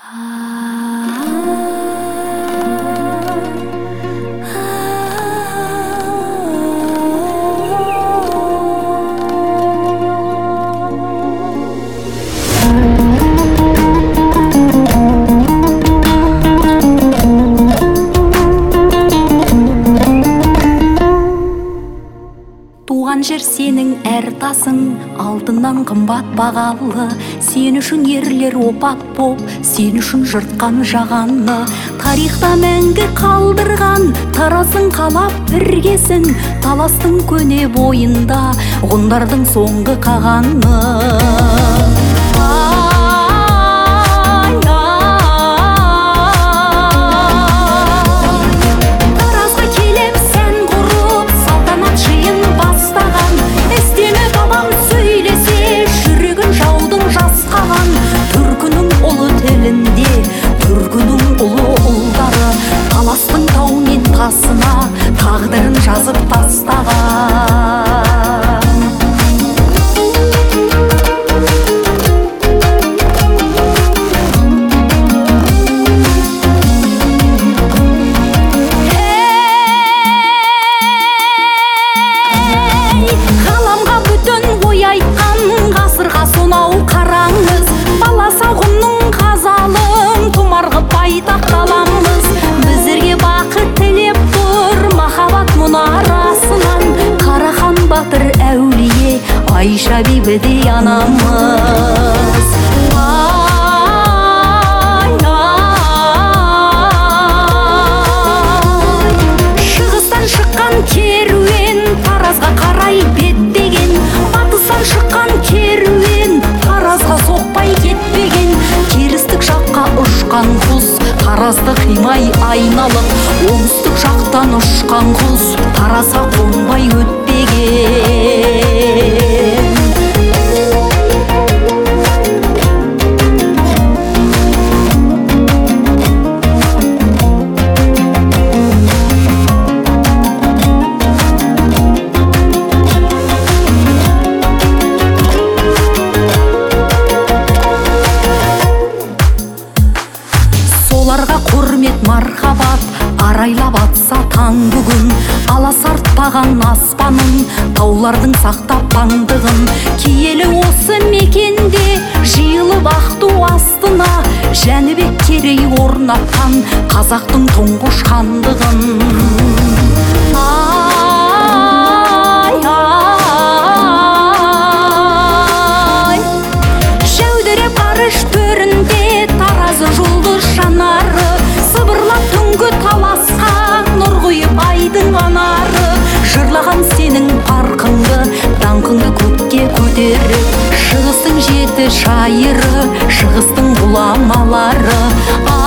Туған жер сенің әр тасың алтыннан қымбат бағалы. Сен үшін ерлер опат боп, сен үшін жыртқан жағаны. Тарихта мәңгі қалдырған таразың қалап біргесін. Таластың көне бойында ғұндардың соңғы қағаны. Тағдырын жазып тастаған. Ғаламға бүтін ой айтқан ғасырға сонау қараңыз. Баласа ғұнның қазалын тұмарғы байтақталамыз. Біздерге бақыт тілеп махаббат мұнарасынан Қарахан батыр әулие Айша бибідей анамыз. Шығыстан шыққан керуен Таразға қарай беттеген. Батыстан шыққан керуен Таразға соқпай кетпеген. Керістік жаққа ұшқан құс Таразды қимай айналып, оңтүстік жақтан ұшқан құс Таразға қонбай өтпеген. Соларға құрмет мархабат арайлап атса таң бүгін. Аласартпаған аспанын таулардың сақтап паңдығын. Киелі осы мекенде жиылып ақту астына Жәнібек Керей орнатқан қазақтың тұңғыш хандығын. Жәудіреп арыш төрінде таразы жұлдыз жанары. Сыбырлап түнгі таласқа нұр құйып айдың анары. Жырлаған сенің парқыңды, даңқыңды көкке көтеріп. Шығыстың жеті шайыры, шығыстың ғұламалары.